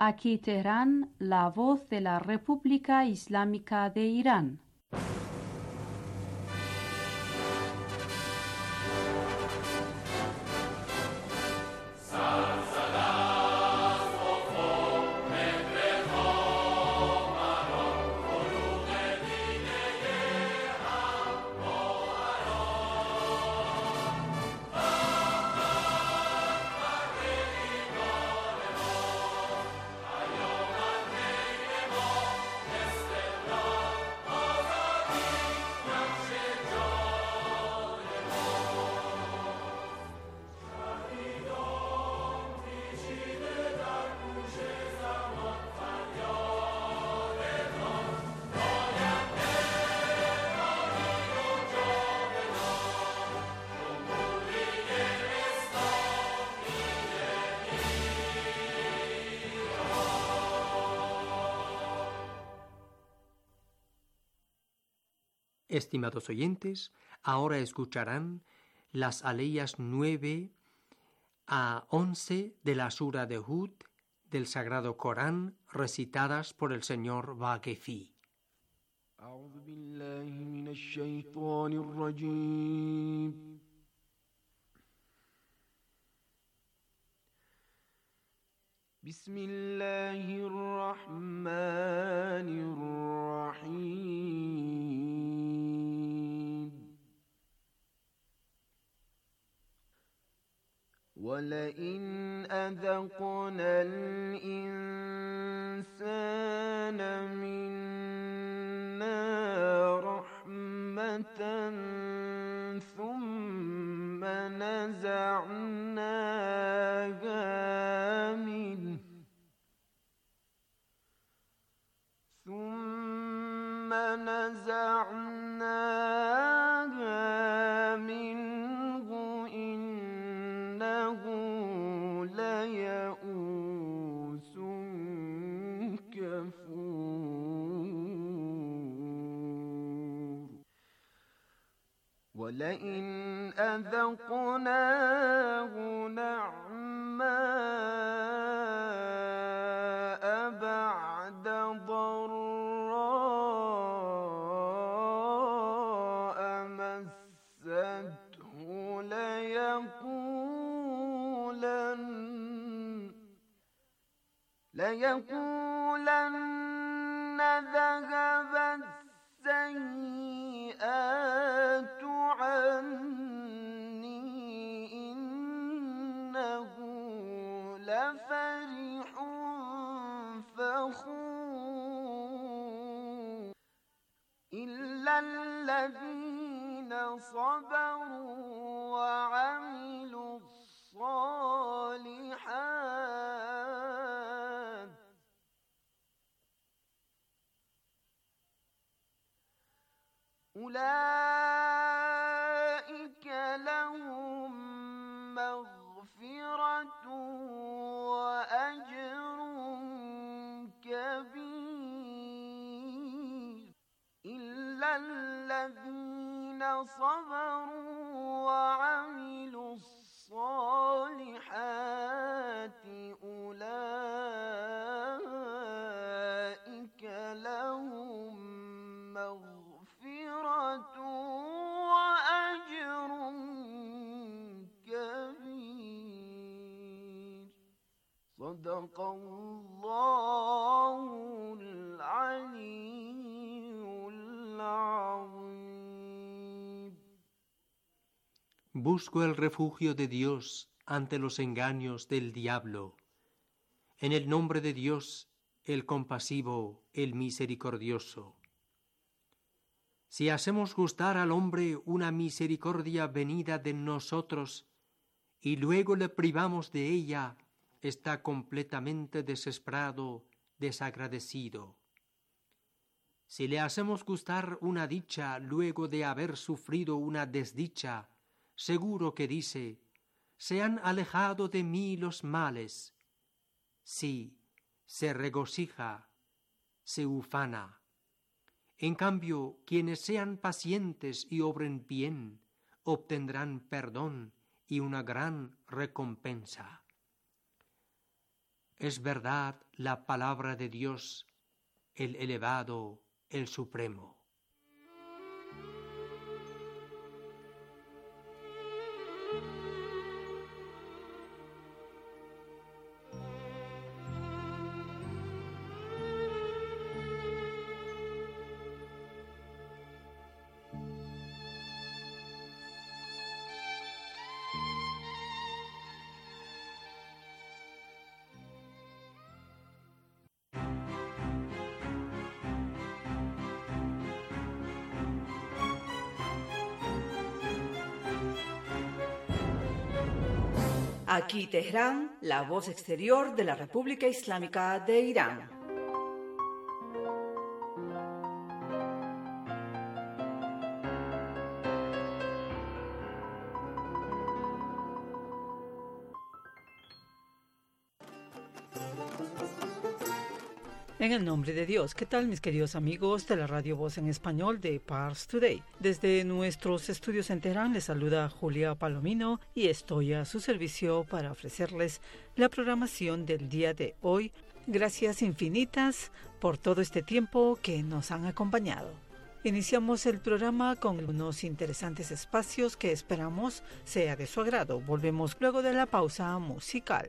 Aquí Teherán, la voz de la República Islámica de Irán. Estimados oyentes, ahora escucharán las aleyas 9 a 11 de la Sura de Hud del Sagrado Corán, recitadas por el señor Vaquefi. أعوذ بالله من الشيطان الرجيم بسم الله الرحمن الرحيم ولئن أذقنا الإنسان منا رحمة ثم نزعناها منه إنه ليئوس كفور ولئن أذقناه نعماء بعد ضراء مسته ليقولن ذهب السيئات عني إنه لفرح فخور إلا الذين صبروا وعملوا الصالحات أولئك لهم مغفرة وأجر كبير إلا الذين صبروا وعملوا الصالحات أولئك لهم مغفرة وأجر كبير صدق الله العلي العظيم. Busco el refugio de Dios ante los engaños del diablo. En el nombre de Dios, el compasivo, el misericordioso. Si hacemos gustar al hombre una misericordia venida de nosotros y luego le privamos de ella, está completamente desesperado, desagradecido. Si le hacemos gustar una dicha luego de haber sufrido una desdicha, seguro que dice: se han alejado de mí los males. Sí, se regocija, se ufana. En cambio, quienes sean pacientes y obren bien, obtendrán perdón y una gran recompensa. es verdad la palabra de Dios, el elevado, el supremo. Aquí Teherán, la voz exterior de la República Islámica de Irán. En el nombre de Dios, ¿qué tal mis queridos amigos de la Radio Voz en Español de Pars Today? Desde nuestros estudios en Teherán les saluda Julia Palomino y estoy a su servicio para ofrecerles la programación del día de hoy. Gracias infinitas por todo este tiempo que nos han acompañado. Iniciamos el programa con unos interesantes espacios que esperamos sea de su agrado. Volvemos luego de la pausa musical.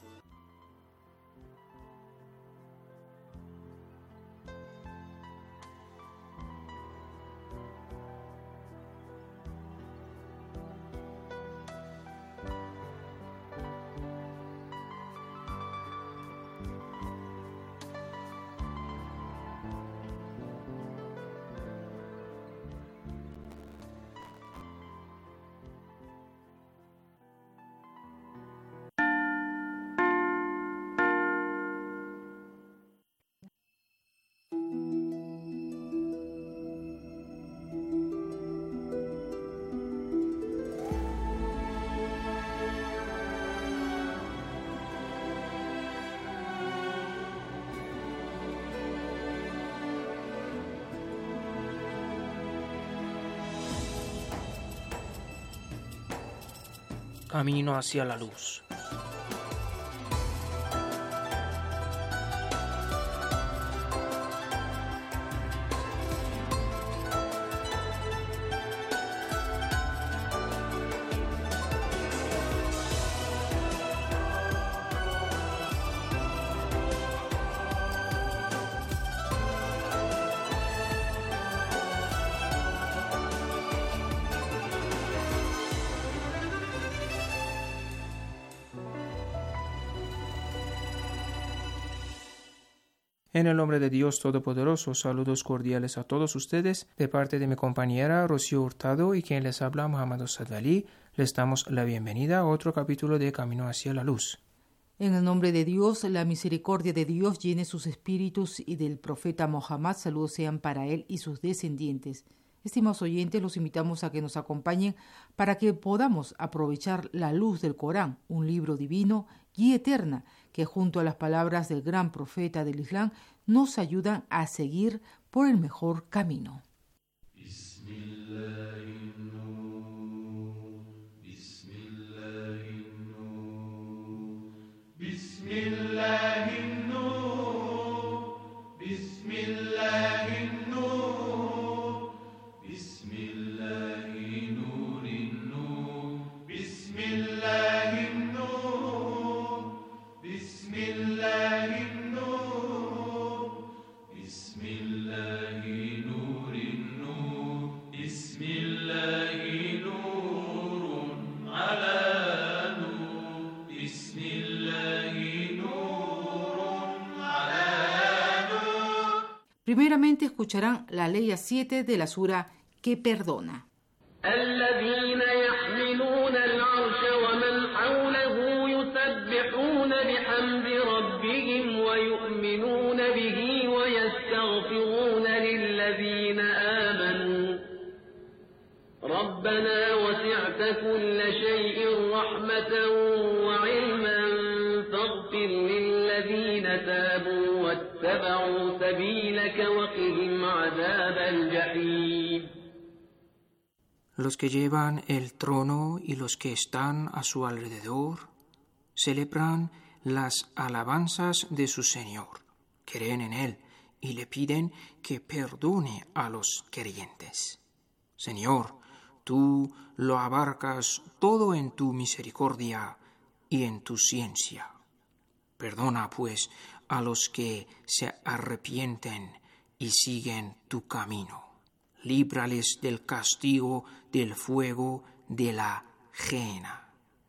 Camino hacia la luz. En el nombre de Dios Todopoderoso, saludos cordiales a todos ustedes de parte de mi compañera Rocío Hurtado y quien les habla Muhammad Sadali. Les damos la bienvenida a otro capítulo de Camino hacia la Luz. En el nombre de Dios, la misericordia de Dios llene sus espíritus y del profeta Mohammed, saludos sean para él y sus descendientes. Estimados oyentes, los invitamos a que nos acompañen para que podamos aprovechar la luz del Corán, un libro divino, guía eterna, que junto a las palabras del gran profeta del Islam nos ayudan a seguir por el mejor camino. Primeramente escucharán la ley 7 de la sura que perdona. الذين يحملون العرش ومن حوله يسبحون بحمد ربهم ويؤمنون به ويستغفرون للذين آمنوا ربنا وسعت كل شيء رحمة وعلما فاغفر للذين تابوا واتبعوا سبيلك وقهم عذاب الجحيم. Los que llevan el trono y los que están a su alrededor celebran las alabanzas de su Señor, creen en Él y le piden que perdone a los creyentes. Señor, tú lo abarcas todo en tu misericordia y en tu ciencia. Perdona, pues, a los que se arrepienten y siguen tu camino. Líbrales del castigo del fuego de la Gehenna.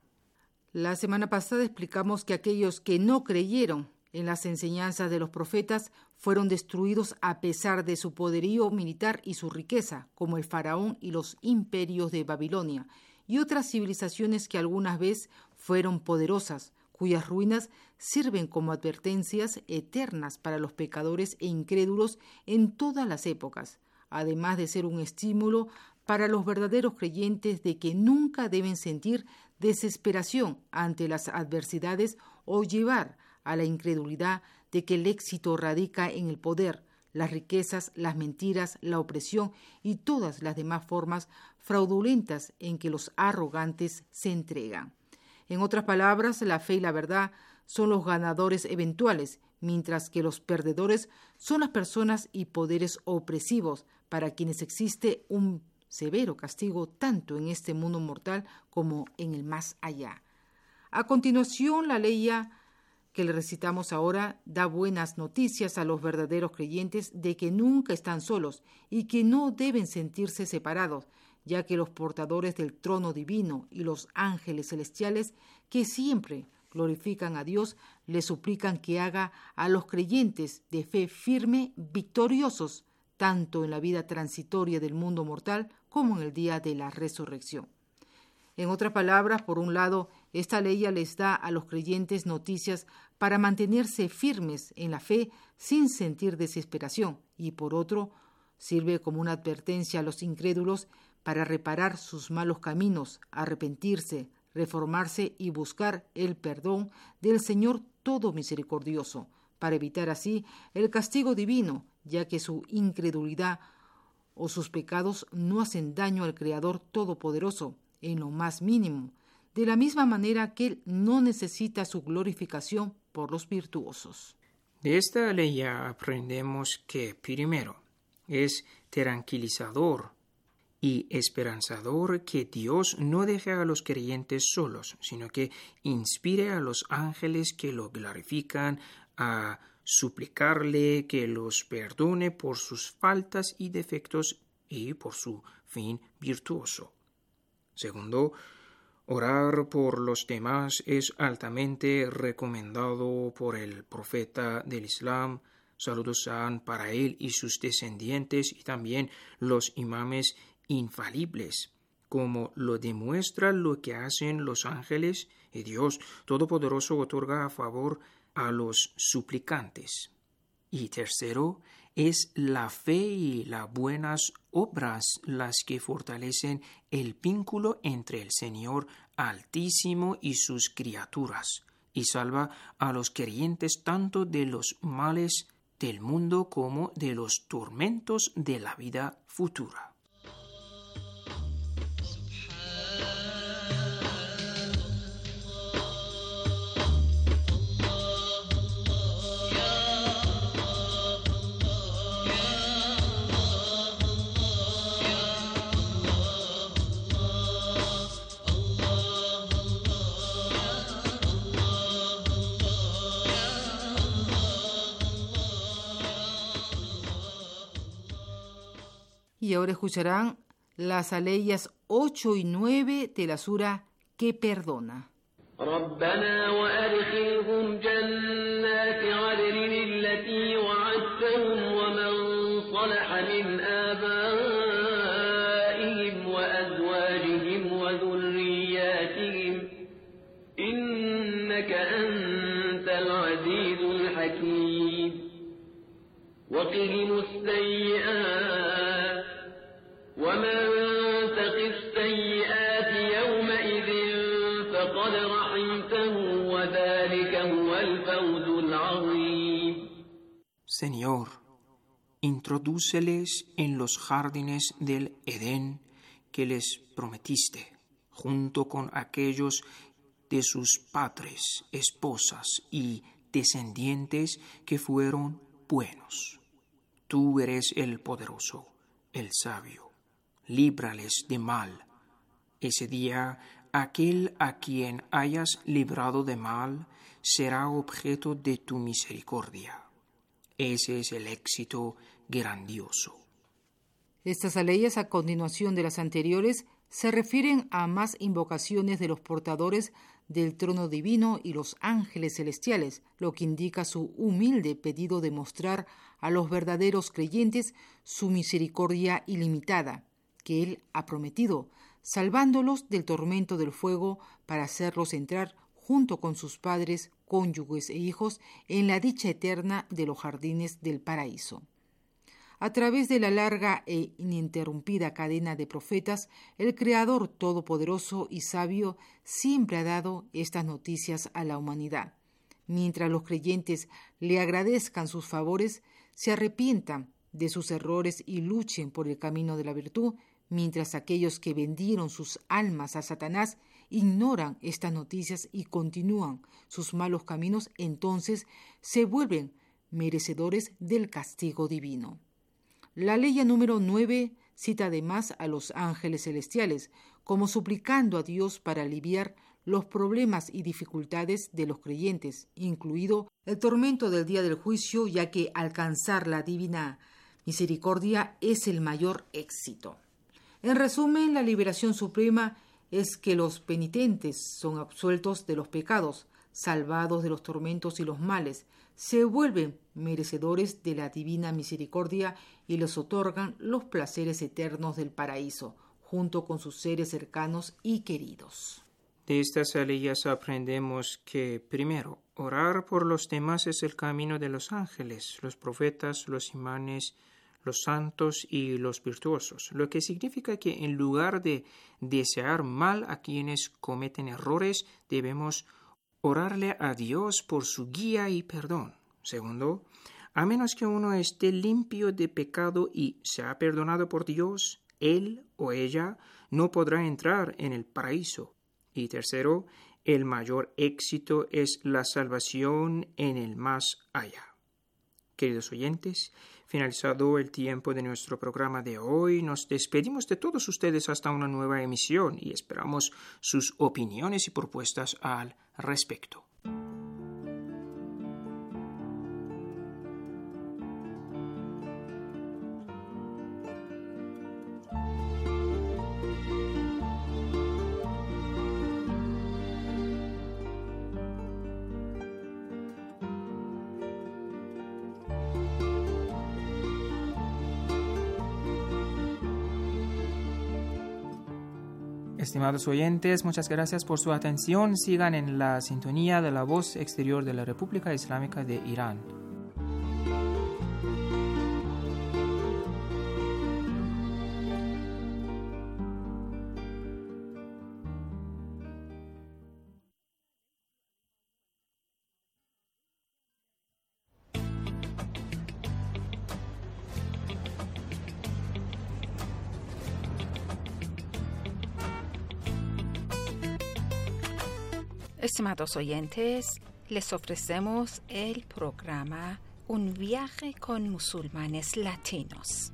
La semana pasada explicamos que aquellos que no creyeron en las enseñanzas de los profetas fueron destruidos a pesar de su poderío militar y su riqueza, como el faraón y los imperios de Babilonia, y otras civilizaciones que algunas veces fueron poderosas, cuyas ruinas sirven como advertencias eternas para los pecadores e incrédulos en todas las épocas, además de ser un estímulo para los verdaderos creyentes de que nunca deben sentir desesperación ante las adversidades o llevar a la incredulidad de que el éxito radica en el poder, las riquezas, las mentiras, la opresión y todas las demás formas fraudulentas en que los arrogantes se entregan. En otras palabras, la fe y la verdad son los ganadores eventuales, mientras que los perdedores son las personas y poderes opresivos para quienes existe un severo castigo tanto en este mundo mortal como en el más allá. A continuación, la aleya que le recitamos ahora da buenas noticias a los verdaderos creyentes de que nunca están solos y que no deben sentirse separados, ya que los portadores del trono divino y los ángeles celestiales, que siempre glorifican a Dios, le suplican que haga a los creyentes de fe firme victoriosos, tanto en la vida transitoria del mundo mortal como en el día de la resurrección. En otras palabras, por un lado, esta ley les da a los creyentes noticias para mantenerse firmes en la fe sin sentir desesperación, y por otro, sirve como una advertencia a los incrédulos para reparar sus malos caminos, arrepentirse, reformarse y buscar el perdón del Señor Todo Misericordioso, para evitar así el castigo divino, ya que su incredulidad o sus pecados no hacen daño al Creador Todopoderoso en lo más mínimo, de la misma manera que Él no necesita su glorificación por los virtuosos. De esta ley aprendemos que, primero, es tranquilizador y esperanzador que Dios no deje a los creyentes solos, sino que inspire a los ángeles que lo glorifican a suplicarle que los perdone por sus faltas y defectos y por su fin virtuoso. Segundo, orar por los demás es altamente recomendado por el profeta del Islam. Saludos sean para él y sus descendientes y también los imames infalibles, como lo demuestra lo que hacen los ángeles, y Dios Todopoderoso otorga a favor a los suplicantes. Y tercero, es la fe y las buenas obras las que fortalecen el vínculo entre el Señor Altísimo y sus criaturas, y salva a los creyentes tanto de los males del mundo como de los tormentos de la vida futura. Y ahora escucharán las aleyas 8 y 9 de la sura que perdona. ربنا وأدخلهم جنات عدن التي وعدتهم ومن صلح من آبائهم وأزواجهم وذرياتهم إنك أنت العزيز الحكيم وقهم السيئات ومن تق السيئات يومئذ فقد رحمته وذلك هو الفوز العظيم. Señor, introdúceles en los jardines del Edén que les prometiste, junto con aquellos de sus padres, esposas y descendientes que fueron buenos. Tú eres el poderoso, el sabio. Líbrales de mal. Ese día, aquel a quien hayas librado de mal será objeto de tu misericordia. Ese es el éxito grandioso. Estas aleyas, a continuación de las anteriores, se refieren a más invocaciones de los portadores del trono divino y los ángeles celestiales, lo que indica su humilde pedido de mostrar a los verdaderos creyentes su misericordia ilimitada, que Él ha prometido, salvándolos del tormento del fuego para hacerlos entrar junto con sus padres, cónyuges e hijos en la dicha eterna de los jardines del paraíso. A través de la larga e ininterrumpida cadena de profetas, el Creador Todopoderoso y Sabio siempre ha dado estas noticias a la humanidad. Mientras los creyentes le agradezcan sus favores, se arrepientan de sus errores y luchen por el camino de la virtud, mientras aquellos que vendieron sus almas a Satanás ignoran estas noticias y continúan sus malos caminos, entonces se vuelven merecedores del castigo divino. La ley número 9 cita además a los ángeles celestiales, como suplicando a Dios para aliviar los problemas y dificultades de los creyentes, incluido el tormento del día del juicio, ya que alcanzar la divina misericordia es el mayor éxito. En resumen, la liberación suprema es que los penitentes son absueltos de los pecados, salvados de los tormentos y los males, se vuelven merecedores de la divina misericordia y les otorgan los placeres eternos del paraíso, junto con sus seres cercanos y queridos. De estas aleyas aprendemos que, primero, orar por los demás es el camino de los ángeles, los profetas, los imanes, los santos y los virtuosos, lo que significa que en lugar de desear mal a quienes cometen errores, debemos orarle a Dios por su guía y perdón. Segundo, a menos que uno esté limpio de pecado y sea perdonado por Dios, él o ella no podrá entrar en el paraíso. Y tercero, el mayor éxito es la salvación en el más allá. Queridos oyentes, finalizado el tiempo de nuestro programa de hoy, nos despedimos de todos ustedes hasta una nueva emisión y esperamos sus opiniones y propuestas al respecto. Estimados oyentes, muchas gracias por su atención. Sigan en la sintonía de la voz exterior de la República Islámica de Irán. Estimados oyentes, les ofrecemos el programa Un viaje con musulmanes latinos.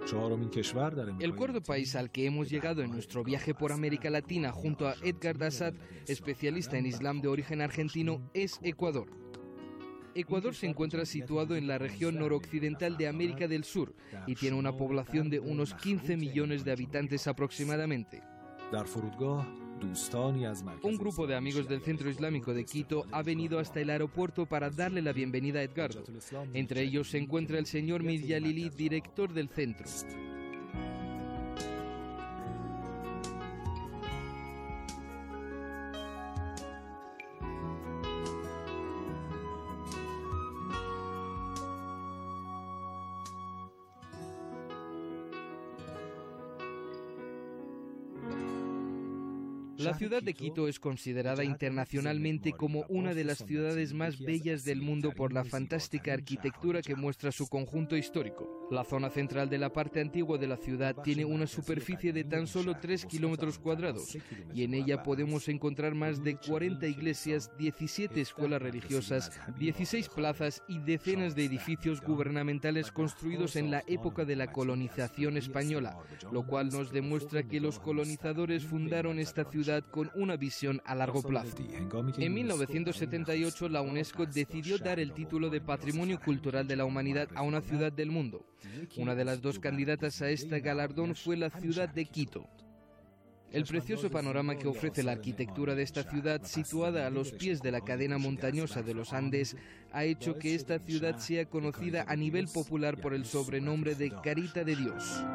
El cuarto país al que hemos llegado en nuestro viaje por América Latina junto a Edgar Dassat, especialista en Islam de origen argentino, es Ecuador. Ecuador se encuentra situado en la región noroccidental de América del Sur y tiene una población de unos 15 millones de habitantes aproximadamente. Un grupo de amigos del Centro Islámico de Quito ha venido hasta el aeropuerto para darle la bienvenida a Edgardo. Entre ellos se encuentra el señor Miryalili, director del centro. La ciudad de Quito es considerada internacionalmente como una de las ciudades más bellas del mundo por la fantástica arquitectura que muestra su conjunto histórico. La zona central de la parte antigua de la ciudad tiene una superficie de tan solo 3 kilómetros cuadrados y en ella podemos encontrar más de 40 iglesias, 17 escuelas religiosas, 16 plazas y decenas de edificios gubernamentales construidos en la época de la colonización española, lo cual nos demuestra que los colonizadores fundaron esta ciudad con una visión a largo plazo. En 1978 la UNESCO decidió dar el título de Patrimonio Cultural de la Humanidad a una ciudad del mundo. Una de las dos candidatas a este galardón fue la ciudad de Quito. El precioso panorama que ofrece la arquitectura de esta ciudad, situada a los pies de la cadena montañosa de los Andes, ha hecho que esta ciudad sea conocida a nivel popular por el sobrenombre de Carita de Dios.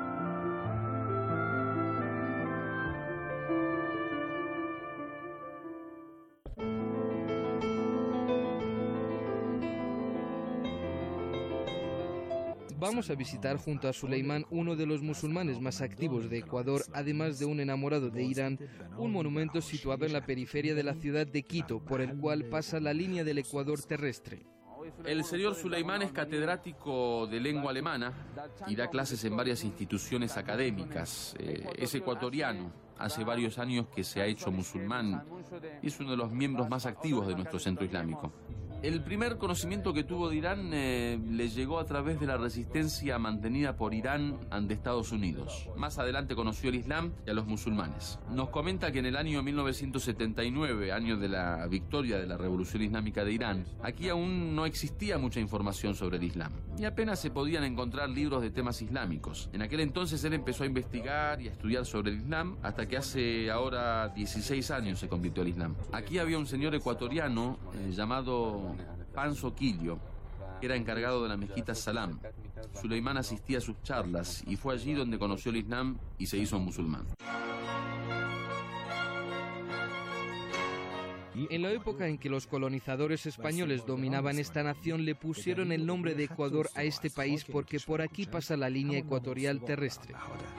Vamos a visitar junto a Suleimán, uno de los musulmanes más activos de Ecuador, además de un enamorado de Irán, un monumento situado en la periferia de la ciudad de Quito, por el cual pasa la línea del Ecuador terrestre. El señor Suleimán es catedrático de lengua alemana y da clases en varias instituciones académicas. Es ecuatoriano. Hace varios años que se ha hecho musulmán y es uno de los miembros más activos de nuestro centro islámico. El primer conocimiento que tuvo de Irán le llegó a través de la resistencia mantenida por Irán ante Estados Unidos. Más adelante conoció el Islam y a los musulmanes. Nos comenta que en el año 1979, año de la victoria de la Revolución Islámica de Irán, aquí aún no existía mucha información sobre el Islam y apenas se podían encontrar libros de temas islámicos. En aquel entonces él empezó a investigar y a estudiar sobre el Islam hasta que hace ahora 16 años se convirtió al Islam. Aquí había un señor ecuatoriano llamado Panzo Quillo, que era encargado de la mezquita Salam. Suleimán asistía a sus charlas y fue allí donde conoció el Islam y se hizo musulmán. En la época en que los colonizadores españoles dominaban esta nación, le pusieron el nombre de Ecuador a este país porque por aquí pasa la línea ecuatorial terrestre.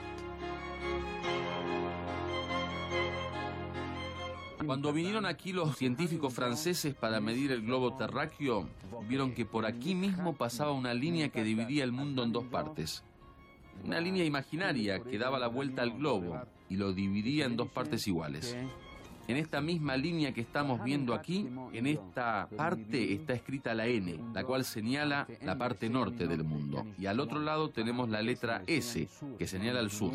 Cuando vinieron aquí los científicos franceses para medir el globo terráqueo, vieron que por aquí mismo pasaba una línea que dividía el mundo en dos partes. Una línea imaginaria que daba la vuelta al globo y lo dividía en dos partes iguales. En esta misma línea que estamos viendo aquí, en esta parte está escrita la N, la cual señala la parte norte del mundo. Y al otro lado tenemos la letra S, que señala el sur.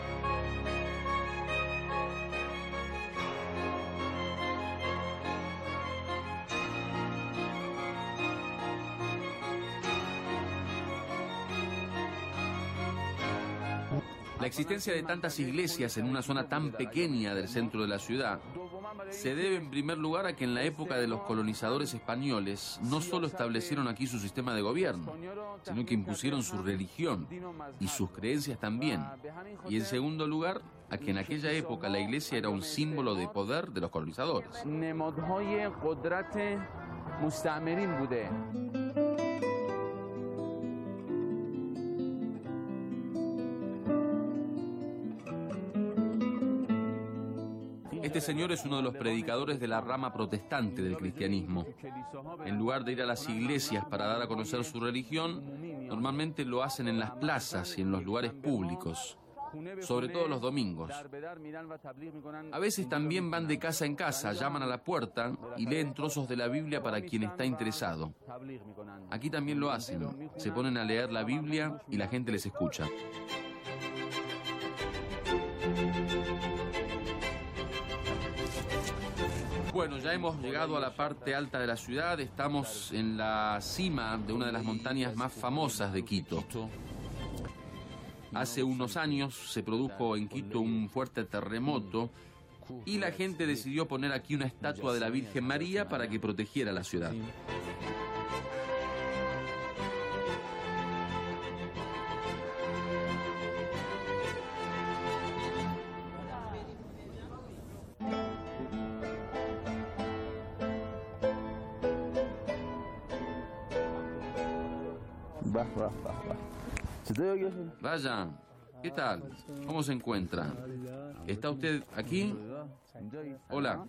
La existencia de tantas iglesias en una zona tan pequeña del centro de la ciudad se debe en primer lugar a que en la época de los colonizadores españoles no solo establecieron aquí su sistema de gobierno, sino que impusieron su religión y sus creencias también. Y en segundo lugar, a que en aquella época la iglesia era un símbolo de poder de los colonizadores. Este señor es uno de los predicadores de la rama protestante del cristianismo. En lugar de ir a las iglesias para dar a conocer su religión, normalmente lo hacen en las plazas y en los lugares públicos. sobre todo los domingos. A veces también van de casa en casa, llaman a la puerta y leen trozos de la Biblia para quien está interesado. Aquí también lo hacen, se ponen a leer la Biblia y la gente les escucha. Bueno, ya hemos llegado a la parte alta de la ciudad, estamos en la cima de una de las montañas más famosas de Quito. Hace unos años se produjo en Quito un fuerte terremoto y la gente decidió poner aquí una estatua de la Virgen María para que protegiera la ciudad. Vaya, ¿qué tal? ¿Cómo se encuentra? ¿Está usted aquí? Hola.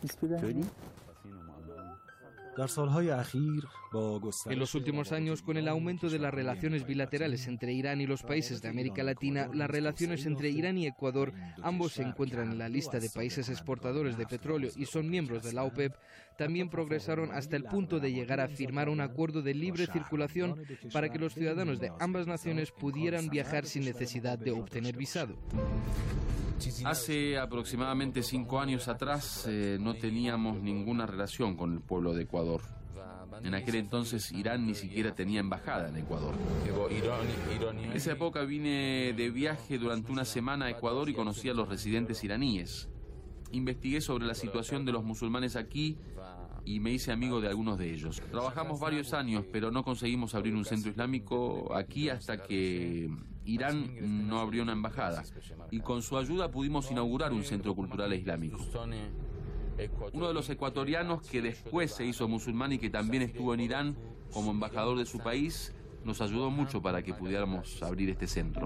En los últimos años, con el aumento de las relaciones bilaterales entre Irán y los países de América Latina, las relaciones entre Irán y Ecuador, ambos se encuentran en la lista de países exportadores de petróleo y son miembros de la OPEP, también progresaron hasta el punto de llegar a firmar un acuerdo de libre circulación para que los ciudadanos de ambas naciones pudieran viajar sin necesidad de obtener visado. Hace aproximadamente 5 años atrás no teníamos ninguna relación con el pueblo de Ecuador. En aquel entonces Irán ni siquiera tenía embajada en Ecuador. En esa época vine de viaje durante una semana a Ecuador y conocí a los residentes iraníes. Investigué sobre la situación de los musulmanes aquí y me hice amigo de algunos de ellos. Trabajamos varios años, pero no conseguimos abrir un centro islámico aquí hasta que Irán no abrió una embajada. Y con su ayuda pudimos inaugurar un centro cultural islámico. Uno de los ecuatorianos que después se hizo musulmán y que también estuvo en Irán como embajador de su país, nos ayudó mucho para que pudiéramos abrir este centro.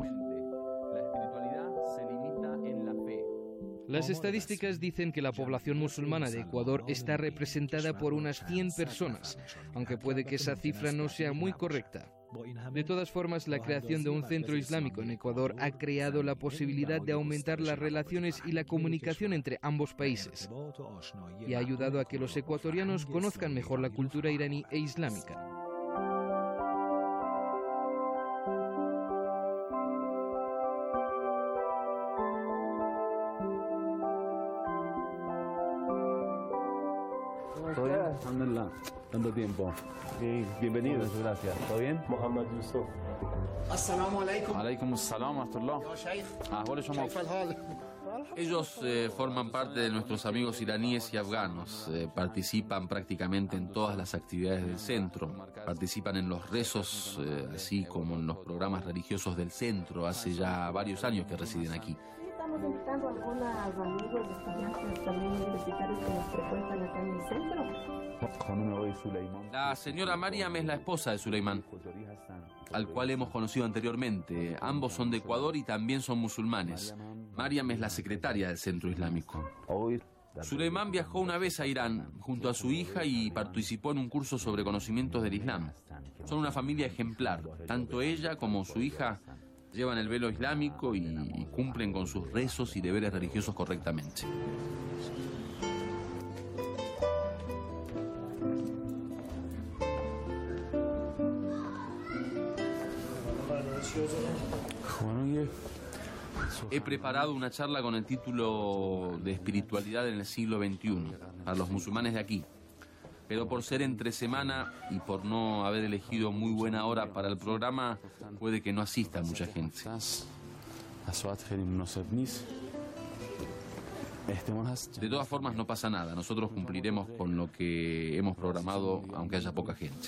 Las estadísticas dicen que la población musulmana de Ecuador está representada por unas 100 personas, aunque puede que esa cifra no sea muy correcta. De todas formas, la creación de un centro islámico en Ecuador ha creado la posibilidad de aumentar las relaciones y la comunicación entre ambos países y ha ayudado a que los ecuatorianos conozcan mejor la cultura iraní e islámica. ¿Todo bien? Alhamdulillah. Tanto tiempo. Bienvenido. Muchas gracias. ¿Todo bien? Mohamed Yusuf. Assalamu alaikum. Alaikum assalam wa rahmatullah. Ellos forman parte de nuestros amigos iraníes y afganos. Participan prácticamente en todas las actividades del centro. Participan en los rezos, así como en los programas religiosos del centro. Hace ya varios años que residen aquí. Estamos invitando a algunos amigos estudiantes también universitarios que nos frecuentan acá en el centro. La señora Mariam es la esposa de Suleimán, al cual hemos conocido anteriormente. Ambos son de Ecuador y también son musulmanes. Mariam es la secretaria del centro islámico. Suleimán viajó una vez a Irán junto a su hija y participó en un curso sobre conocimientos del Islam. Son una familia ejemplar. Tanto ella como su hija llevan el velo islámico y cumplen con sus rezos y deberes religiosos correctamente. He preparado una charla con el título de Espiritualidad en el siglo XXI para los musulmanes de aquí. Pero por ser entre semana y por no haber elegido muy buena hora para el programa, puede que no asista mucha gente. De todas formas, no pasa nada. Nosotros cumpliremos con lo que hemos programado, aunque haya poca gente.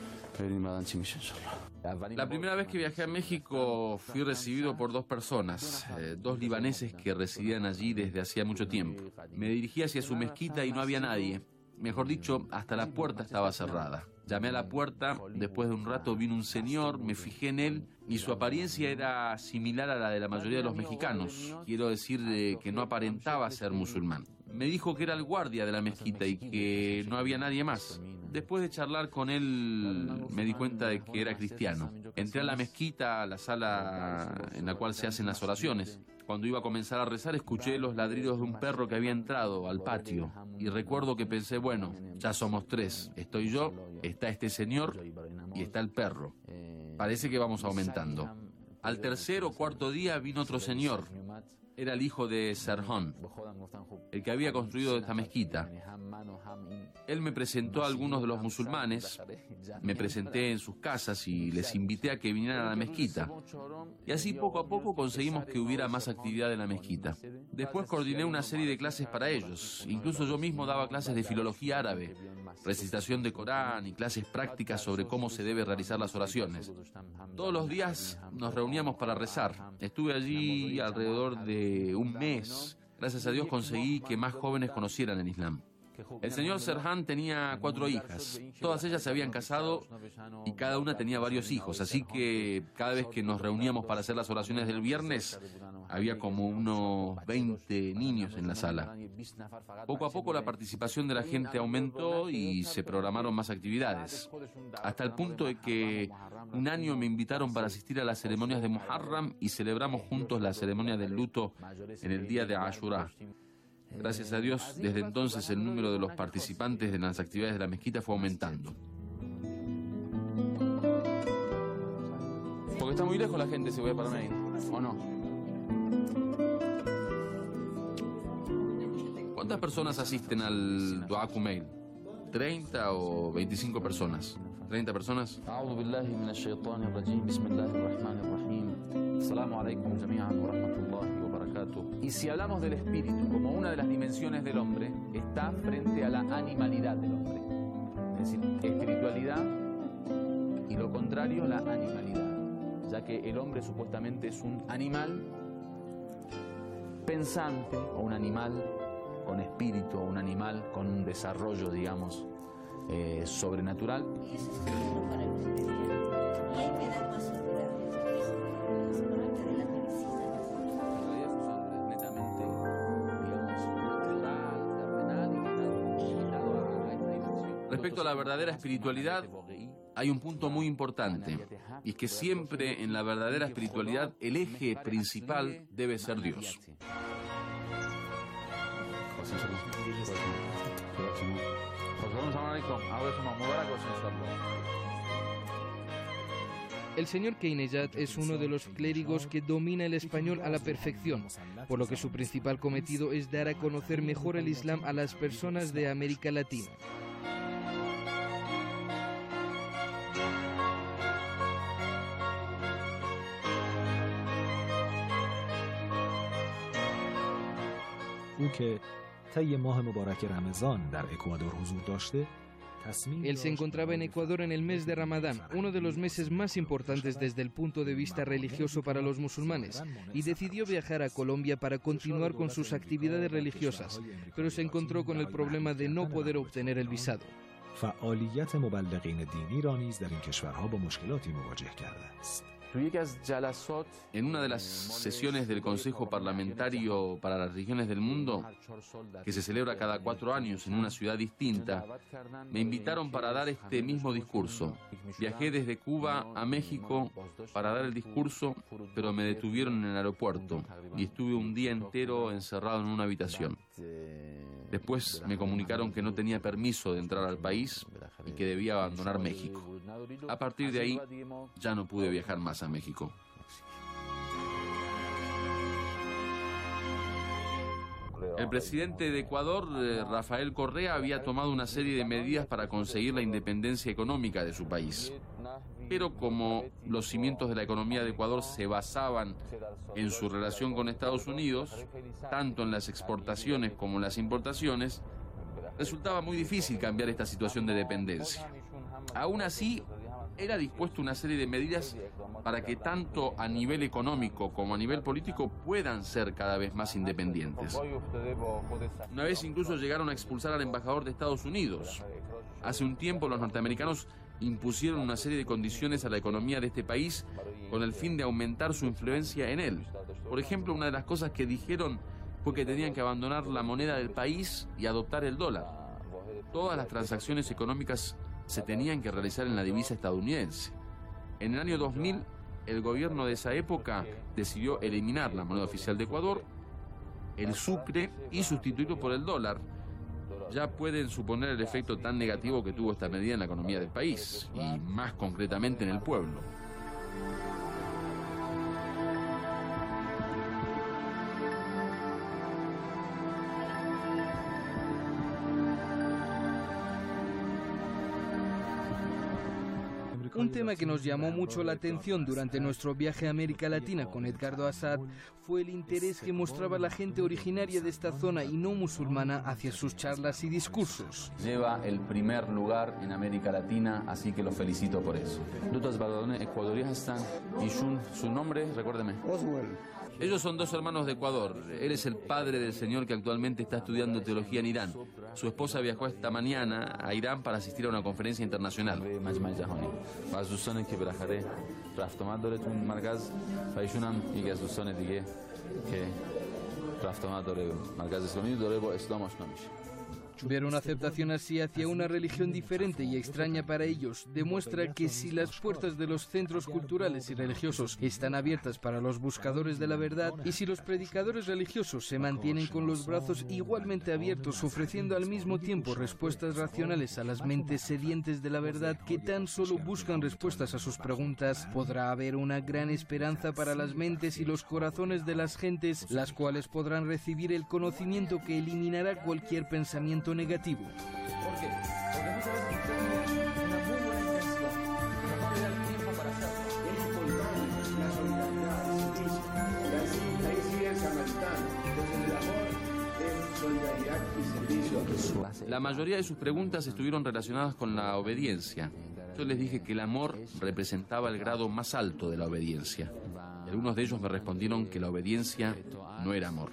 La primera vez que viajé a México fui recibido por 2 personas, 2 libaneses que residían allí desde hacía mucho tiempo. Me dirigí hacia su mezquita y no había nadie. Mejor dicho, hasta la puerta estaba cerrada. Llamé a la puerta, después de un rato vino un señor, me fijé en él y su apariencia era similar a la de la mayoría de los mexicanos. Quiero decir que no aparentaba ser musulmán. Me dijo que era el guardia de la mezquita y que no había nadie más. Después de charlar con él, me di cuenta de que era cristiano. Entré a la mezquita, a la sala en la cual se hacen las oraciones. Cuando iba a comenzar a rezar, escuché los ladridos de un perro que había entrado al patio. Y recuerdo que pensé, bueno, ya somos 3. Estoy yo, está este señor y está el perro. Parece que vamos aumentando. Al tercer o cuarto día vino otro señor. Era el hijo de Serhón, el que había construido esta mezquita. Él me presentó a algunos de los musulmanes, me presenté en sus casas y les invité a que vinieran a la mezquita. Y así poco a poco conseguimos que hubiera más actividad en la mezquita. Después coordiné una serie de clases para ellos. Incluso yo mismo daba clases de filología árabe, recitación de Corán y clases prácticas sobre cómo se debe realizar las oraciones. Todos los días nos reuníamos para rezar. Estuve allí alrededor de un mes. Gracias a Dios conseguí que más jóvenes conocieran el Islam. El señor Serhán tenía 4 hijas. Todas ellas se habían casado y cada una tenía varios hijos. Así que cada vez que nos reuníamos para hacer las oraciones del viernes, había como unos 20 niños en la sala. Poco a poco la participación de la gente aumentó y se programaron más actividades. Hasta el punto de que un año me invitaron para asistir a las ceremonias de Muharram y celebramos juntos la ceremonia del luto en el día de Ashura. Gracias a Dios, desde entonces el número de los participantes de las actividades de la mezquita fue aumentando. Porque está muy lejos la gente, se voy a pararme ahí, ¿o no? ¿Cuántas personas asisten al Dua Kumail? ¿30 o 25 personas? ¿30 personas? Assalamu alaikum jami'an wa rahmatullahi wa barakatuh. Y si hablamos del espíritu como una de las dimensiones del hombre, está frente a la animalidad del hombre. Es decir, espiritualidad y lo contrario, la animalidad. Ya que el hombre supuestamente es un animal pensante, o un animal con espíritu, o un animal con un desarrollo, digamos, sobrenatural. Respecto a la verdadera espiritualidad, hay un punto muy importante, y es que siempre en la verdadera espiritualidad el eje principal debe ser Dios. El señor Keinejat es uno de los clérigos que domina el español a la perfección, por lo que su principal cometido es dar a conocer mejor el Islam a las personas de América Latina. Él se encontraba en Ecuador en el mes de Ramadán, uno de los meses más importantes desde el punto de vista religioso para los musulmanes, y decidió viajar a Colombia para continuar con sus actividades religiosas, pero se encontró con el problema de no poder obtener el visado. En una de las sesiones del Consejo Parlamentario para las Religiones del Mundo, que se celebra cada 4 años en una ciudad distinta, me invitaron para dar este mismo discurso. Viajé desde Cuba a México para dar el discurso, pero me detuvieron en el aeropuerto y estuve un día entero encerrado en una habitación. Después me comunicaron que no tenía permiso de entrar al país y que debía abandonar México. A partir de ahí, ya no pude viajar más a México. El presidente de Ecuador, Rafael Correa, había tomado una serie de medidas para conseguir la independencia económica de su país. Pero como los cimientos de la economía de Ecuador se basaban en su relación con Estados Unidos, tanto en las exportaciones como en las importaciones, resultaba muy difícil cambiar esta situación de dependencia. Aún así, era dispuesto una serie de medidas para que tanto a nivel económico como a nivel político puedan ser cada vez más independientes. Una vez incluso llegaron a expulsar al embajador de Estados Unidos. Hace un tiempo los norteamericanos impusieron una serie de condiciones a la economía de este país con el fin de aumentar su influencia en él. Por ejemplo, una de las cosas que dijeron fue que tenían que abandonar la moneda del país y adoptar el dólar. Todas las transacciones económicas se tenían que realizar en la divisa estadounidense. En el año 2000, el gobierno de esa época decidió eliminar la moneda oficial de Ecuador, el sucre, y sustituirlo por el dólar. Ya pueden suponer el efecto tan negativo que tuvo esta medida en la economía del país, y más concretamente en el pueblo. Un tema que nos llamó mucho la atención durante nuestro viaje a América Latina con Edgardo Assad fue el interés que mostraba la gente originaria de esta zona y no musulmana hacia sus charlas y discursos. Lleva el primer lugar en América Latina, así que lo felicito por eso. Dos varones ecuatorianos están y su nombre, recuérdeme. Oswald. Ellos son dos hermanos de Ecuador. Él es el padre del señor que actualmente está estudiando teología en Irán. Su esposa viajó esta mañana a Irán para asistir a una conferencia internacional. Ver una aceptación así hacia una religión diferente y extraña para ellos demuestra que si las puertas de los centros culturales y religiosos están abiertas para los buscadores de la verdad y si los predicadores religiosos se mantienen con los brazos igualmente abiertos ofreciendo al mismo tiempo respuestas racionales a las mentes sedientes de la verdad que tan solo buscan respuestas a sus preguntas, podrá haber una gran esperanza para las mentes y los corazones de las gentes, las cuales podrán recibir el conocimiento que eliminará cualquier pensamiento negativo. ¿Por qué? Porque muchas veces usted tiene una muy buena intención, pero no le da el tiempo para hacerlo. Es importante la solidaridad, el servicio. Ahí sigue el samaritano. Entonces el amor es solidaridad y servicio. La mayoría de sus preguntas estuvieron relacionadas con la obediencia. Yo les dije que el amor representaba el grado más alto de la obediencia. Y algunos de ellos me respondieron que la obediencia no era amor.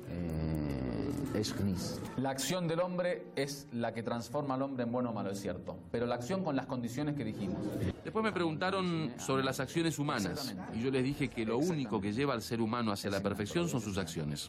La acción del hombre es la que transforma al hombre en bueno o malo, es cierto. Pero la acción con las condiciones que dijimos. Después me preguntaron sobre las acciones humanas. Y yo les dije que lo único que lleva al ser humano hacia la perfección son sus acciones.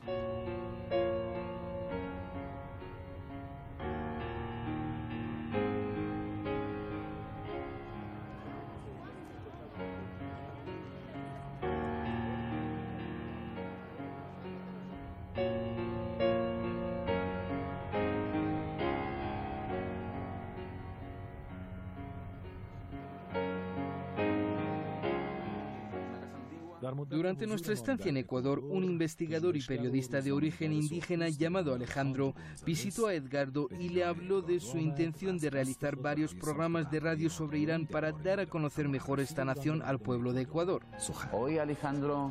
Durante nuestra estancia en Ecuador, un investigador y periodista de origen indígena llamado Alejandro visitó a Edgardo y le habló de su intención de realizar varios programas de radio sobre Irán para dar a conocer mejor esta nación al pueblo de Ecuador. Hoy Alejandro,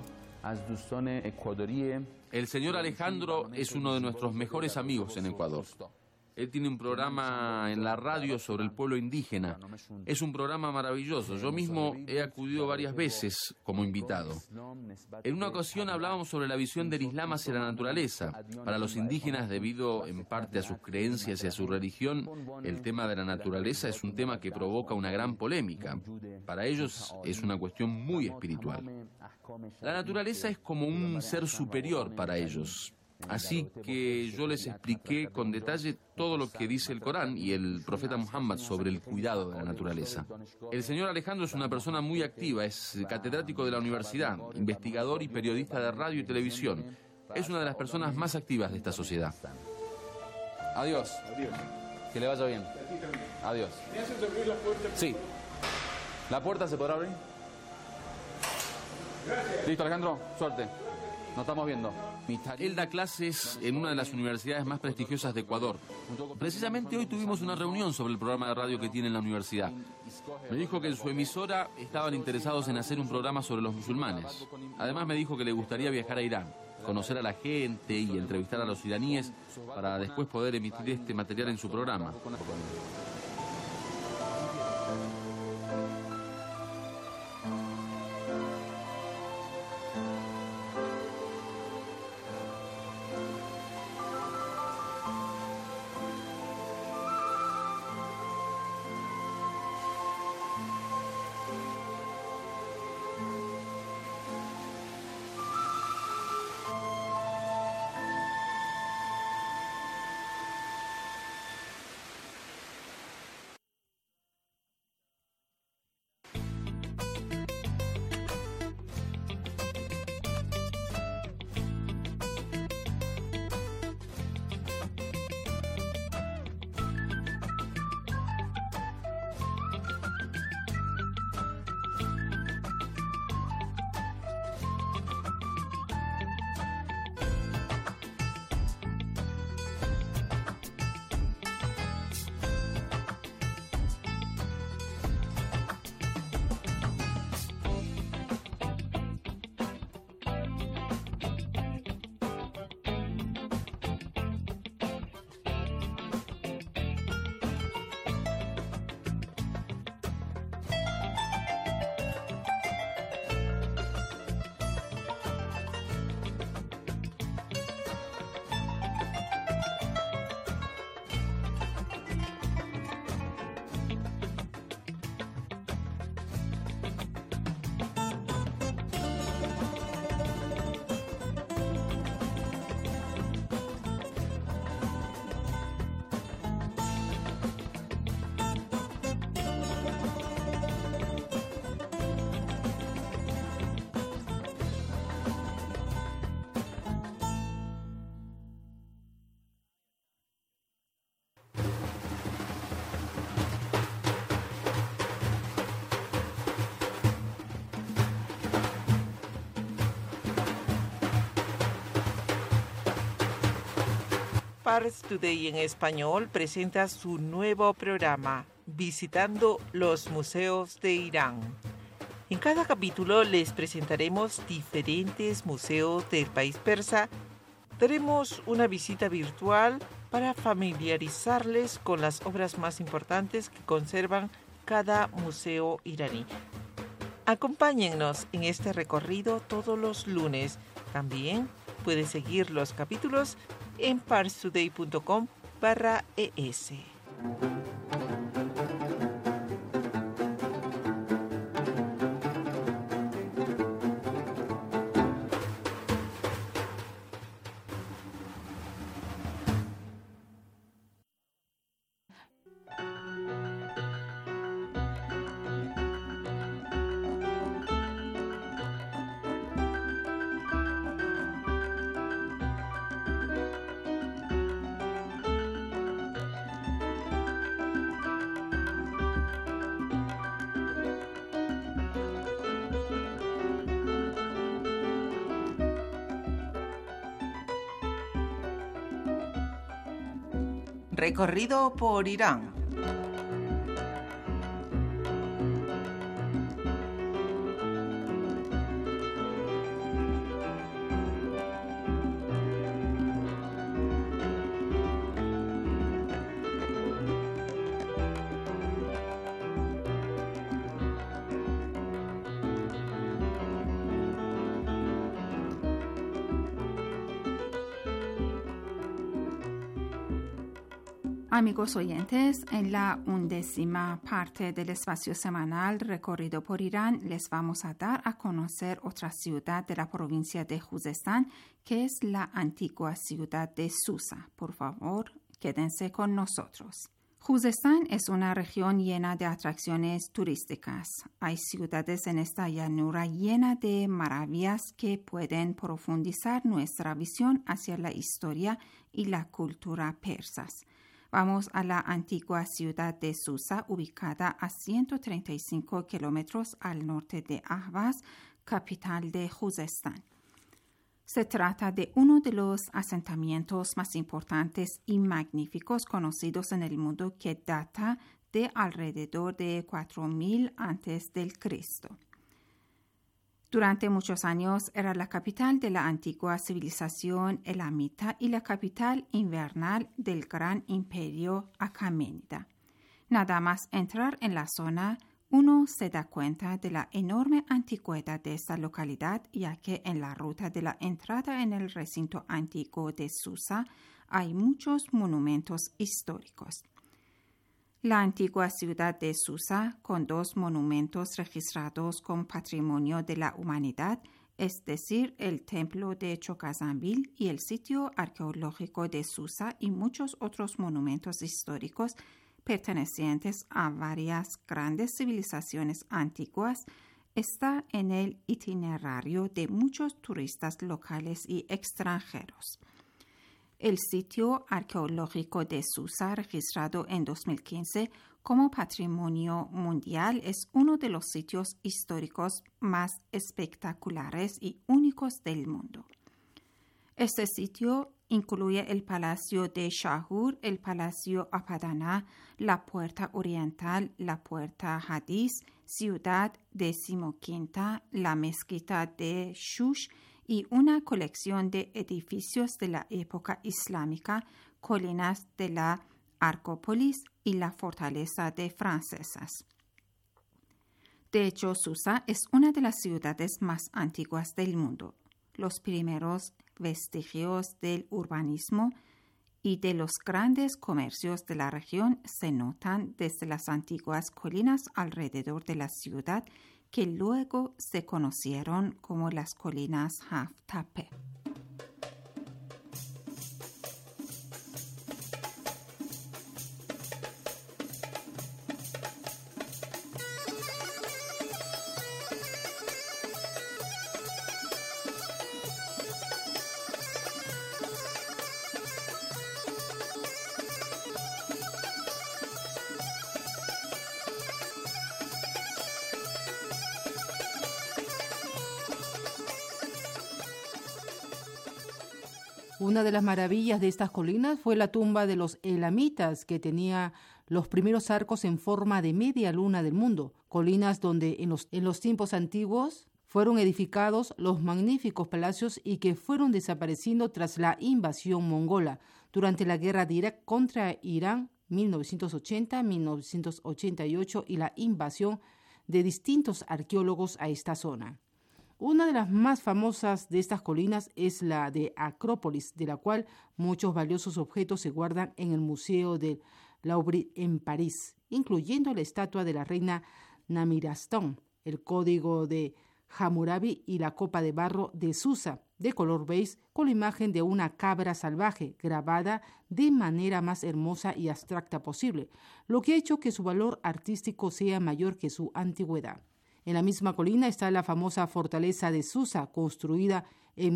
el señor Alejandro es uno de nuestros mejores amigos en Ecuador. Él tiene un programa en la radio sobre el pueblo indígena. Es un programa maravilloso. Yo mismo he acudido varias veces como invitado. En una ocasión hablábamos sobre la visión del Islam hacia la naturaleza. Para los indígenas, debido en parte a sus creencias y a su religión, el tema de la naturaleza es un tema que provoca una gran polémica. Para ellos es una cuestión muy espiritual. La naturaleza es como un ser superior para ellos. Así que yo les expliqué con detalle todo lo que dice el Corán y el profeta Muhammad sobre el cuidado de la naturaleza. El señor Alejandro es una persona muy activa, es catedrático de la universidad, investigador y periodista de radio y televisión. Es una de las personas más activas de esta sociedad. Adiós. Que le vaya bien. Adiós. ¿Me haces abrir la puerta? Sí. ¿La puerta se podrá abrir? Gracias. Listo, Alejandro. Suerte. Nos estamos viendo. Él da clases en una de las universidades más prestigiosas de Ecuador. Precisamente hoy tuvimos una reunión sobre el programa de radio que tiene en la universidad. Me dijo que en su emisora estaban interesados en hacer un programa sobre los musulmanes. Además me dijo que le gustaría viajar a Irán, conocer a la gente y entrevistar a los iraníes para después poder emitir este material en su programa. Pars Today en español presenta su nuevo programa, Visitando los Museos de Irán. En cada capítulo les presentaremos diferentes museos del país persa. Daremos una visita virtual para familiarizarles con las obras más importantes que conservan cada museo iraní. Acompáñennos en este recorrido todos los lunes. También puede seguir los capítulos en parstoday.com/es. Recorrido por Irán. Amigos oyentes, en la 11ª parte del espacio semanal Recorrido por Irán les vamos a dar a conocer otra ciudad de la provincia de Juzestán, que es la antigua ciudad de Susa. Por favor, quédense con nosotros. Juzestán es una región llena de atracciones turísticas. Hay ciudades en esta llanura llena de maravillas que pueden profundizar nuestra visión hacia la historia y la cultura persas. Vamos a la antigua ciudad de Susa, ubicada a 135 kilómetros al norte de Ahvaz, capital de Juzestán. Se trata de uno de los asentamientos más importantes y magníficos conocidos en el mundo, que data de alrededor de 4000 a.C. Durante muchos años era la capital de la antigua civilización elamita y la capital invernal del gran imperio acaménida. Nada más entrar en la zona, uno se da cuenta de la enorme antigüedad de esta localidad, ya que en la ruta de la entrada en el recinto antiguo de Susa hay muchos monumentos históricos. La antigua ciudad de Susa, con 2 monumentos registrados como Patrimonio de la Humanidad, es decir, el templo de Chokazambil y el sitio arqueológico de Susa, y muchos otros monumentos históricos pertenecientes a varias grandes civilizaciones antiguas, está en el itinerario de muchos turistas locales y extranjeros. El sitio arqueológico de Susa, registrado en 2015 como Patrimonio Mundial, es uno de los sitios históricos más espectaculares y únicos del mundo. Este sitio incluye el Palacio de Shahur, el Palacio Apadana, la Puerta Oriental, la Puerta Hadís, Ciudad XV, la Mezquita de Shush y una colección de edificios de la época islámica, colinas de la Arcópolis y la fortaleza de Francesas. De hecho, Susa es una de las ciudades más antiguas del mundo. Los primeros vestigios del urbanismo y de los grandes comercios de la región se notan desde las antiguas colinas alrededor de la ciudad, que luego se conocieron como las colinas Haftepe. Una de las maravillas de estas colinas fue la tumba de los elamitas, que tenía los primeros arcos en forma de media luna del mundo, colinas donde en los tiempos antiguos fueron edificados los magníficos palacios y que fueron desapareciendo tras la invasión mongola durante la guerra de Irak contra Irán 1980-1988 y la invasión de distintos arqueólogos a esta zona. Una de las más famosas de estas colinas es la de Acrópolis, de la cual muchos valiosos objetos se guardan en el Museo del Louvre en París, incluyendo la estatua de la reina Namirastón, el código de Hammurabi y la copa de barro de Susa, de color beige, con la imagen de una cabra salvaje, grabada de manera más hermosa y abstracta posible, lo que ha hecho que su valor artístico sea mayor que su antigüedad. En la misma colina está la famosa fortaleza de Susa, construida en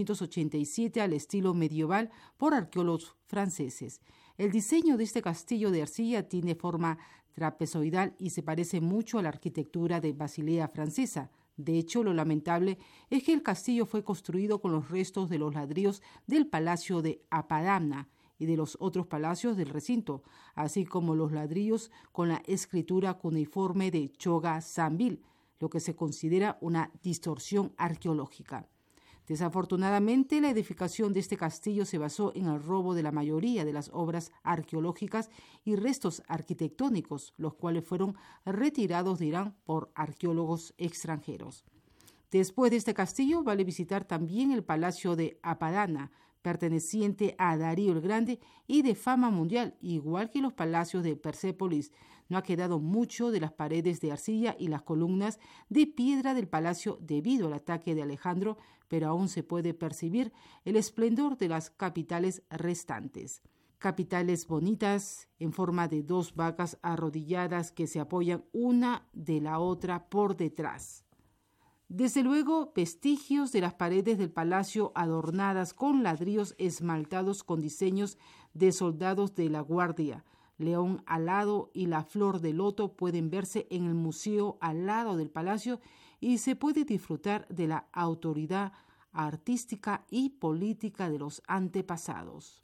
1987 al estilo medieval por arqueólogos franceses. El diseño de este castillo de arcilla tiene forma trapezoidal y se parece mucho a la arquitectura de Basilea francesa. De hecho, lo lamentable es que el castillo fue construido con los restos de los ladrillos del palacio de Apadamna y de los otros palacios del recinto, así como los ladrillos con la escritura cuneiforme de Choga Zambil, lo que se considera una distorsión arqueológica. Desafortunadamente, la edificación de este castillo se basó en el robo de la mayoría de las obras arqueológicas y restos arquitectónicos, los cuales fueron retirados de Irán por arqueólogos extranjeros. Después de este castillo, vale visitar también el Palacio de Apadana, perteneciente a Darío el Grande y de fama mundial, igual que los palacios de Persépolis. No ha quedado mucho de las paredes de arcilla y las columnas de piedra del palacio debido al ataque de Alejandro, pero aún se puede percibir el esplendor de las capitales restantes. Capitales bonitas en forma de dos vacas arrodilladas que se apoyan una de la otra por detrás. Desde luego, vestigios de las paredes del palacio adornadas con ladrillos esmaltados con diseños de soldados de la guardia, león alado y la flor de loto pueden verse en el museo al lado del palacio y se puede disfrutar de la autoridad artística y política de los antepasados.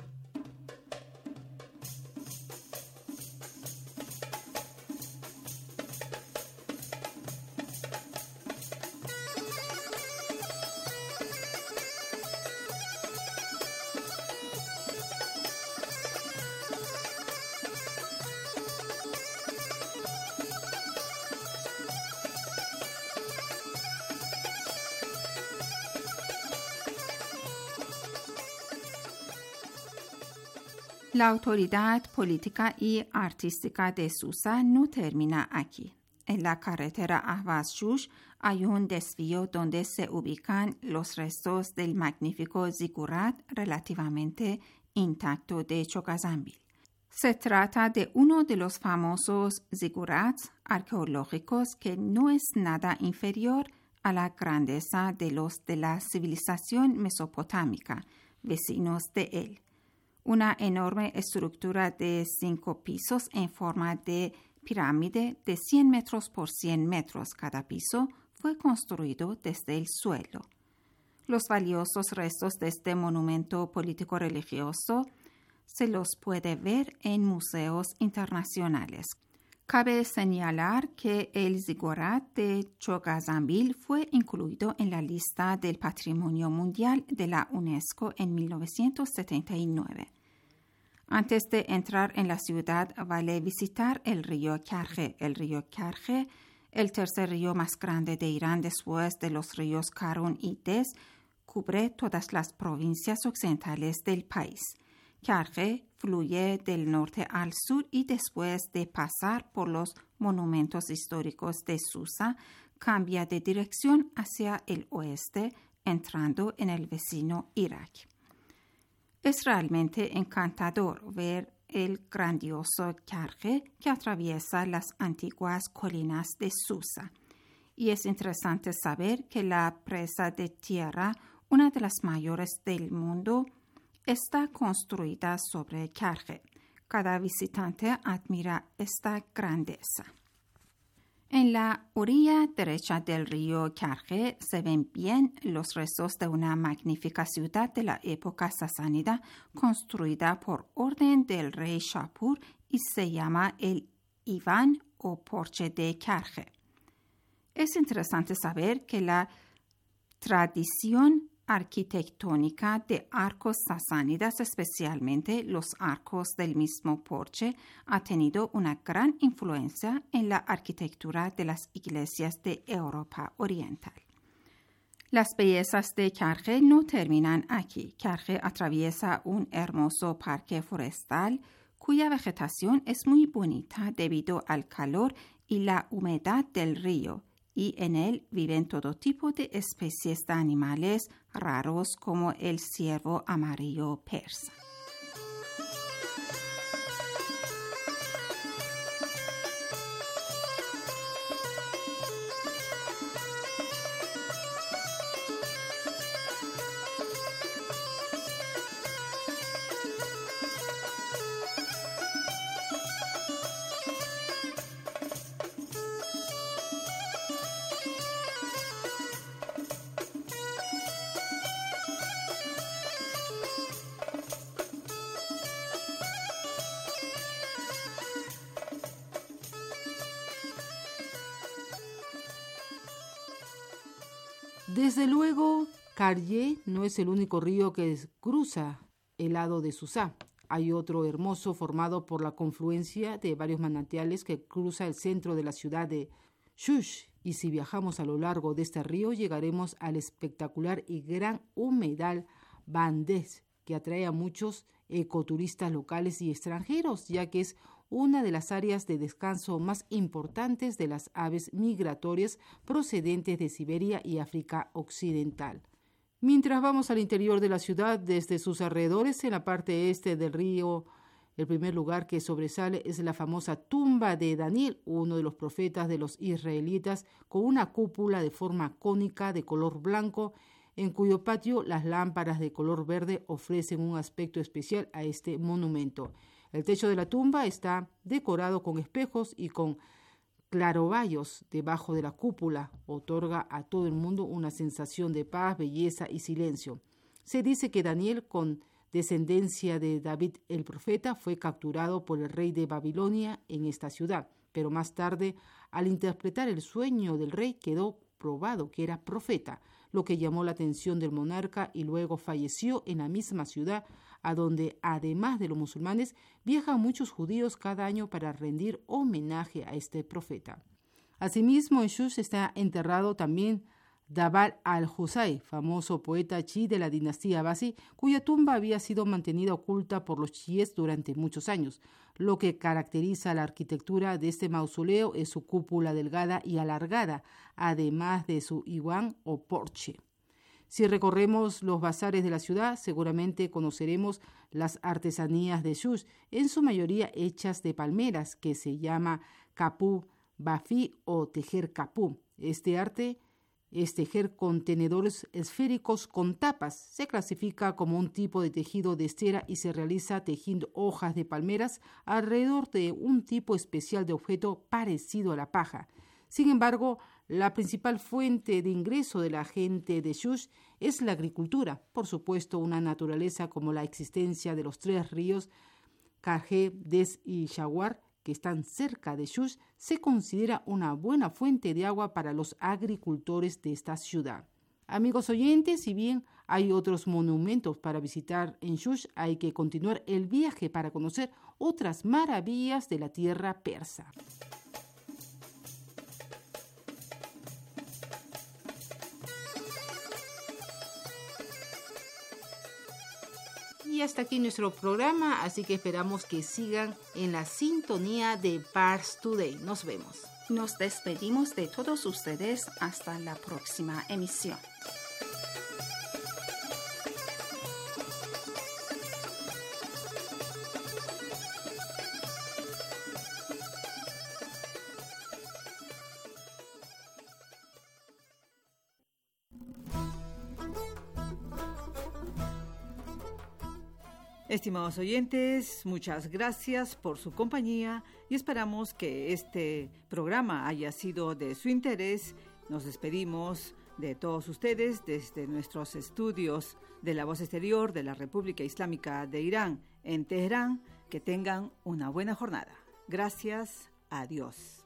La autoridad política y artística de Susa no termina aquí. En la carretera Ahvaz-Shush hay un desvío donde se ubican los restos del magnífico zigurat relativamente intacto de Chogazambil. Se trata de uno de los famosos zigurats arqueológicos que no es nada inferior a la grandeza de los de la civilización mesopotámica, vecinos de él. Una enorme estructura de 5 pisos en forma de pirámide de 100 metros por 100 metros cada piso fue construido desde el suelo. Los valiosos restos de este monumento político-religioso se los puede ver en museos internacionales. Cabe señalar que el zigurat de Chogazambil fue incluido en la lista del Patrimonio Mundial de la UNESCO en 1979. Antes de entrar en la ciudad, vale visitar el río Karje. El río Karje, el tercer río más grande de Irán después de los ríos Karun y Tez, cubre todas las provincias occidentales del país. Karje fluye del norte al sur y después de pasar por los monumentos históricos de Susa, cambia de dirección hacia el oeste, entrando en el vecino Irak. Es realmente encantador ver el grandioso Karje que atraviesa las antiguas colinas de Susa. Y es interesante saber que la presa de tierra, una de las mayores del mundo, está construida sobre Karje. Cada visitante admira esta grandeza. En la orilla derecha del río Karge se ven bien los restos de una magnífica ciudad de la época sasánida construida por orden del rey Shapur y se llama el Iván o Porche de Karge. Es interesante saber que la tradición arquitectónica de arcos sasánidas, especialmente los arcos del mismo porche, ha tenido una gran influencia en la arquitectura de las iglesias de Europa Oriental. Las bellezas de Karge no terminan aquí. Karge atraviesa un hermoso parque forestal cuya vegetación es muy bonita debido al calor y la humedad del río, y en él viven todo tipo de especies de animales raros como el ciervo amarillo persa. Desde luego, Karye no es el único río que cruza el lado de Susa. Hay otro hermoso formado por la confluencia de varios manantiales que cruza el centro de la ciudad de Shush. Y si viajamos a lo largo de este río, llegaremos al espectacular y gran humedal Bandez, que atrae a muchos ecoturistas locales y extranjeros, ya que es una de las áreas de descanso más importantes de las aves migratorias procedentes de Siberia y África Occidental. Mientras vamos al interior de la ciudad, desde sus alrededores, en la parte este del río, el primer lugar que sobresale es la famosa tumba de Daniel, uno de los profetas de los israelitas, con una cúpula de forma cónica de color blanco, en cuyo patio las lámparas de color verde ofrecen un aspecto especial a este monumento. El techo de la tumba está decorado con espejos y con clarovallos debajo de la cúpula. Otorga a todo el mundo una sensación de paz, belleza y silencio. Se dice que Daniel, con descendencia de David el profeta, fue capturado por el rey de Babilonia en esta ciudad, pero más tarde, al interpretar el sueño del rey, quedó probado que era profeta, lo que llamó la atención del monarca, y luego falleció en la misma ciudad, a donde, además de los musulmanes, viajan muchos judíos cada año para rendir homenaje a este profeta. Asimismo, en Shush está enterrado también Dabal al-Husay, famoso poeta chií de la dinastía Abbasi, cuya tumba había sido mantenida oculta por los chiíes durante muchos años. Lo que caracteriza la arquitectura de este mausoleo es su cúpula delgada y alargada, además de su iwán o porche. Si recorremos los bazares de la ciudad, seguramente conoceremos las artesanías de Shush, en su mayoría hechas de palmeras, que se llama capú, bafí o tejer capú. Este arte es tejer contenedores esféricos con tapas. Se clasifica como un tipo de tejido de estera y se realiza tejiendo hojas de palmeras alrededor de un tipo especial de objeto parecido a la paja. Sin embargo, la principal fuente de ingreso de la gente de Shush es la agricultura. Por supuesto, una naturaleza como la existencia de los tres ríos, Karge, Des y Shawar, que están cerca de Shush, se considera una buena fuente de agua para los agricultores de esta ciudad. Amigos oyentes, si bien hay otros monumentos para visitar en Shush, hay que continuar el viaje para conocer otras maravillas de la tierra persa. Y hasta aquí nuestro programa, así que esperamos que sigan en la sintonía de Pars Today. Nos vemos. Nos despedimos de todos ustedes hasta la próxima emisión. Estimados oyentes, muchas gracias por su compañía y esperamos que este programa haya sido de su interés. Nos despedimos de todos ustedes desde nuestros estudios de la Voz Exterior de la República Islámica de Irán en Teherán. Que tengan una buena jornada. Gracias. Adiós.